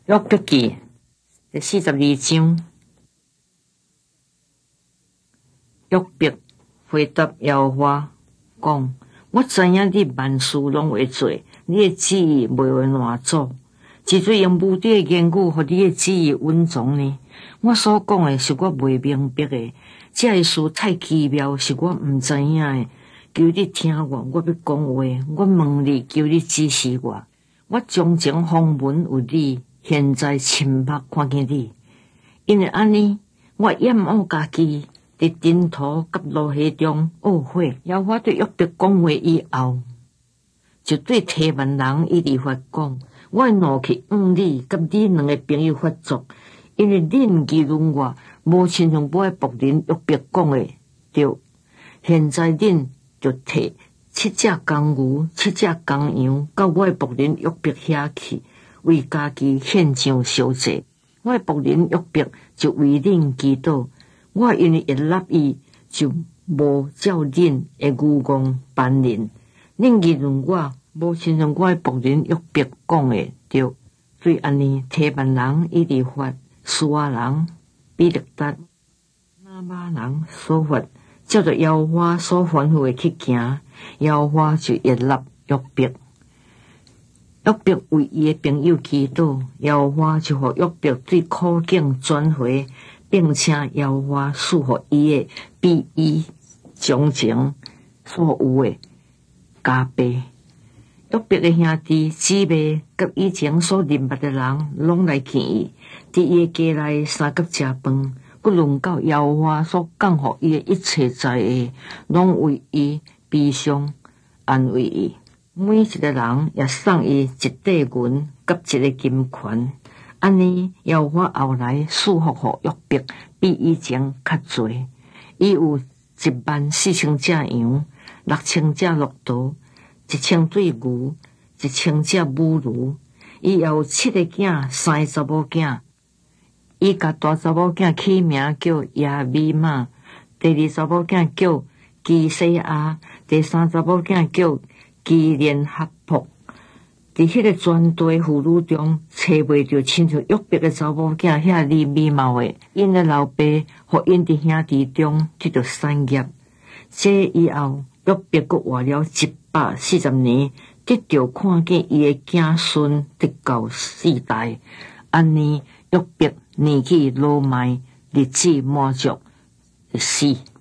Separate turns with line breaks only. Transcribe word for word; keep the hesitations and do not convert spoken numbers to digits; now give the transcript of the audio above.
约伯记第四十二章，约伯回答耶和华讲：我知影你万事拢会做，你的旨意袂会乱做。之所以用无底的言语，互你的旨意稳从呢？我所讲的是我袂明白的，这个事太奇妙，是我毋知影的。求你听我，我要讲话，我问你，求你指示我。我从前访问有你，现在亲目看见你，因为安尼，我厌恶家己伫尘土甲落叶中懊悔。耶和华对约伯讲话以后，就对提曼人以利法讲：我的怒气向你甲你两个朋友发作，因为恁议论我，无亲像我的仆人约伯讲的对。现在恁就摕七只公牛、七只公羊到我的仆人约伯遐去，为家己献上烧祭。我的仆人约伯就为恁祈祷，我因为会纳伊，就无照恁的愚妄办人。恁议论我，无亲像我的仆人约伯讲的对。对安尼，提曼人以利法、苏亚人比勒达、拿巴人所发，照着耶和华所吩咐的去行，耶和华就悦纳约伯。约伯为伊的朋友祈祷，耶和华就互约伯对苦境转回，并且耶和华赐予伊的比伊从前所有的加倍。约伯的兄弟姊妹甲以前所认捌的人，拢来见伊，伫伊的家内三角食饭。不论到耶和华所降予伊的一切灾厄，拢为伊悲伤安慰伊。每一个人也送伊一块银甲一个金环。安尼，耶和华后来赐福予约伯，比以前较侪。伊有一万四千只羊，六千只骆驼，一千对牛，一千只母牛。伊也有七个囝，三个查某囝。伊甲大查某囝起名叫亚米玛，第二查某囝叫基西亚，第三查某囝叫基连哈卜。伫迄个全地妇女中，找袂着亲像约伯的查某囝遐尼美貌的。因的老爸互因伫兄弟中得到产业。这以后，约伯阁活了一百四十年，得到看见伊的子孙得到世代。安尼，约伯年纪老迈，日子满足，死。